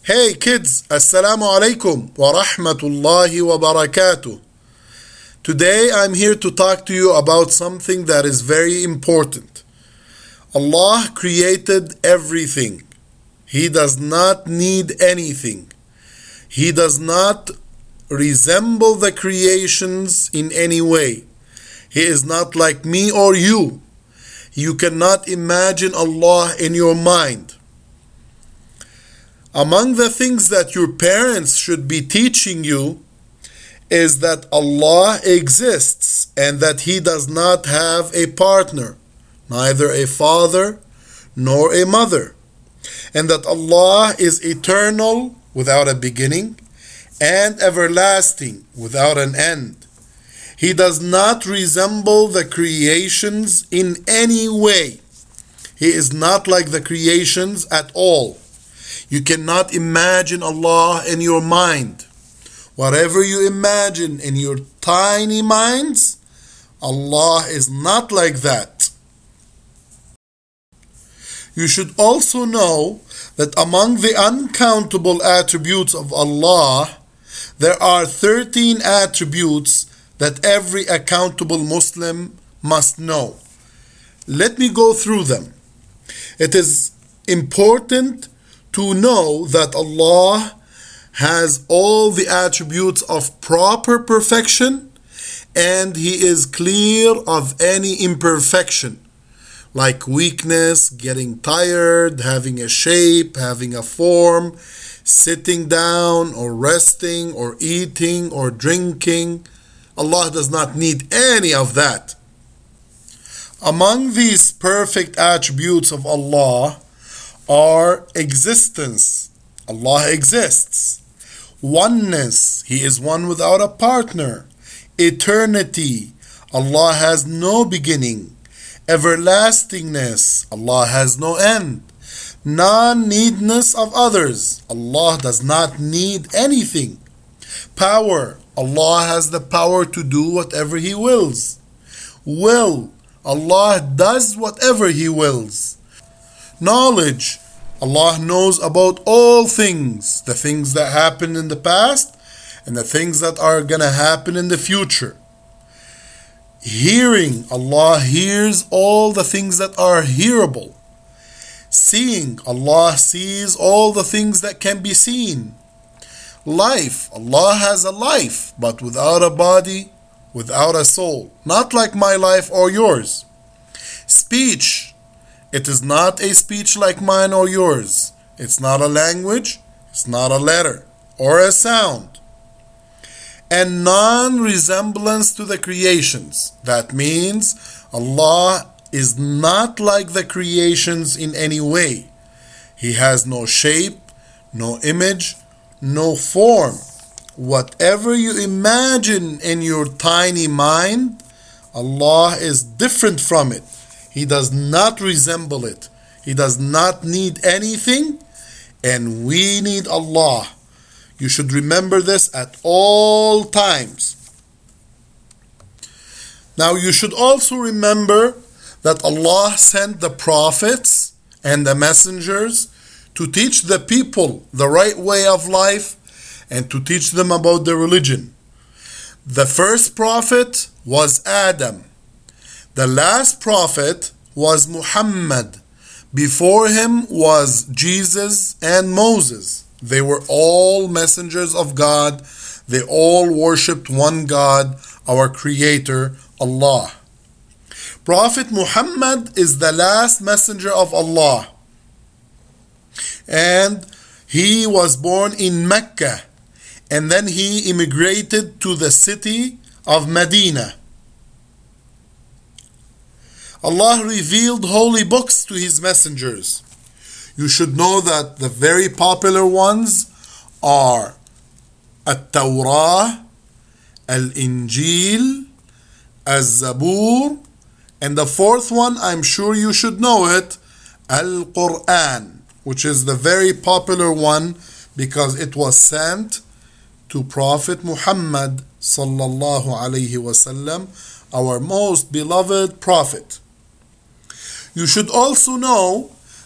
Hey kids, Assalamu alaikum wa rahmatullahi wa barakatuh. Today I'm here to talk to you about something that is very important. Allah created everything. He does not need anything. He does not resemble the creations in any way. He is not like me or you. You cannot imagine Allah in your mind. Among the things that your parents should be teaching you is that Allah exists and that He does not have a partner, neither a father nor a mother, and that Allah is eternal without a beginning and everlasting without an end. He does not resemble the creations in any way. He is not like the creations at all. You cannot imagine Allah in your mind. Whatever you imagine in your tiny minds, Allah is not like that. You should also know that among the uncountable attributes of Allah, there are 13 attributes that every accountable Muslim must know. Let me go through them. It is important to know that Allah has all the attributes of proper perfection and He is clear of any imperfection, like weakness, getting tired, having a shape, having a form, sitting down or resting or eating or drinking. Allah does not need any of that. Among these perfect attributes of Allah are existence. Allah exists. Oneness. He is one without a partner. Eternity. Allah has no beginning. Everlastingness. Allah has no end. Non-needness of others. Allah does not need anything. Power. Allah has the power to do whatever He wills. Will. Allah does whatever He wills. Knowledge. Allah knows about all things, the things that happened in the past and the things that are going to happen in the future. Hearing. Allah hears all the things that are hearable. Seeing. Allah sees all the things that can be seen. Life. Allah has a life, but without a body, without a soul. Not like my life or yours. Speech. It is not a speech like mine or yours. It's not a language. It's not a letter or a sound. And non-resemblance to the creations. That means Allah is not like the creations in any way. He has no shape, no image, no form. Whatever you imagine in your tiny mind, Allah is different from it. He does not resemble it. He does not need anything, and we need Allah. You should remember this at all times. Now you should also remember that Allah sent the prophets and the messengers to teach the people the right way of life and to teach them about the religion. The first prophet was Adam. The last prophet was Muhammad. Before him was Jesus and Moses. They were all messengers of God. They all worshipped one God, our Creator, Allah. Prophet Muhammad is the last messenger of Allah. And he was born in Mecca. And then he immigrated to the city of Medina. Allah revealed holy books to His messengers. You should know that the very popular ones are At-Tawrah, Al-Injil, Al-Zabur, and the fourth one, I'm sure you should know it, Al-Quran, which is the very popular one because it was sent to Prophet Muhammad sallallahu alaihi wasallam, our most beloved prophet. You should also know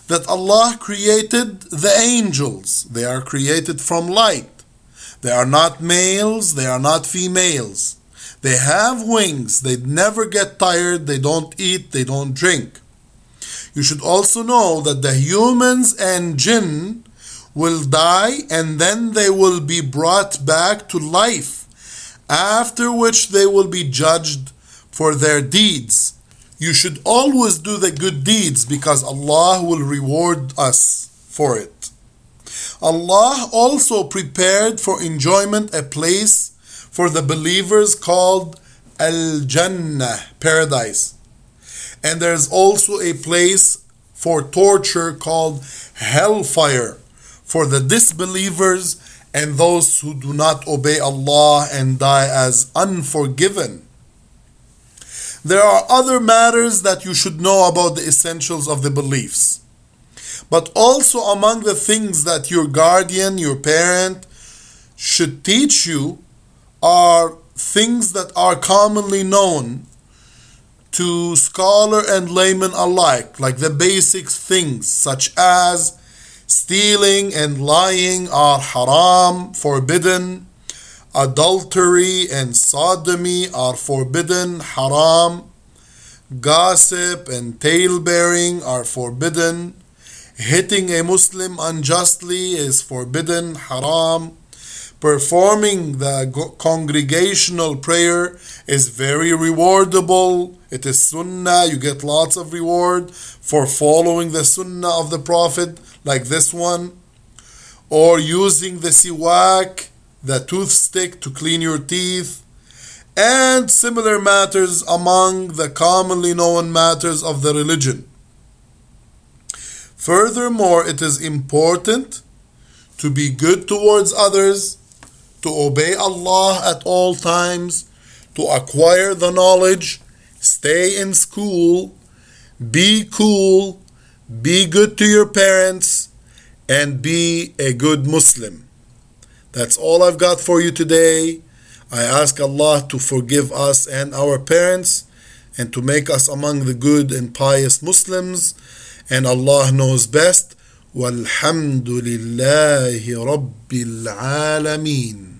that Allah created the angels. They are created from light. They are not males, they are not females. They have wings, they never get tired, they don't eat, they don't drink. You should also know that the humans and jinn will die and then they will be brought back to life, after which they will be judged for their deeds. You should always do the good deeds because Allah will reward us for it. Allah also prepared for enjoyment a place for the believers called Al-Jannah, paradise. And there's also a place for torture called hellfire for the disbelievers and those who do not obey Allah and die as unforgiven. There are other matters that you should know about the essentials of the beliefs. But also among the things that your guardian, your parent, should teach you are things that are commonly known to scholar and layman alike, like the basic things such as stealing and lying are haram, forbidden. Adultery and sodomy are forbidden, haram. Gossip and tale-bearing are forbidden. Hitting a Muslim unjustly is forbidden, haram. Performing the congregational prayer is very rewardable. It is sunnah. You get lots of reward for following the sunnah of the Prophet, like this one. Or using the siwak, the toothstick, to clean your teeth. And similar matters among the commonly known matters of the religion. Furthermore, it is important to be good towards others, to obey Allah at all times, to acquire the knowledge, stay in school, be cool, be good to your parents, and be a good Muslim. That's all I've got for you today. I ask Allah to forgive us and our parents and to make us among the good and pious Muslims. And Allah knows best. Walhamdulillahi Rabbil Alameen.